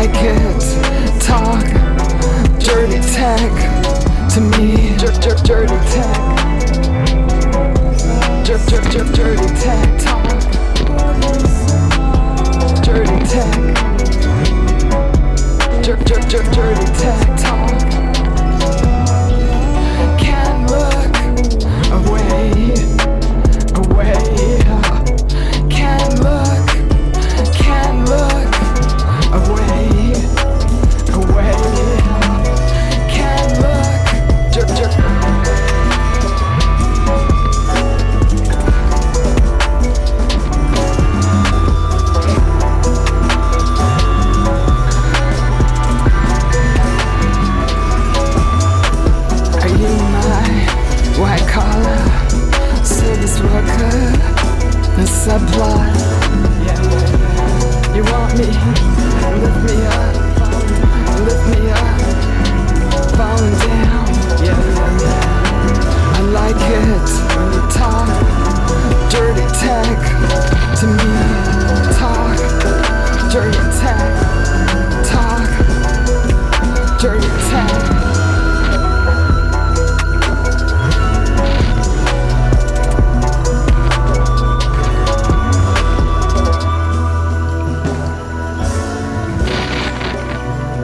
it, talk, dirty tech to me, dirty tech, dirty tech, talk, dirty tech, dirty tech, talk. Can't look away, can't look away, can't look, Are you my white collar service worker, a subplot? You want me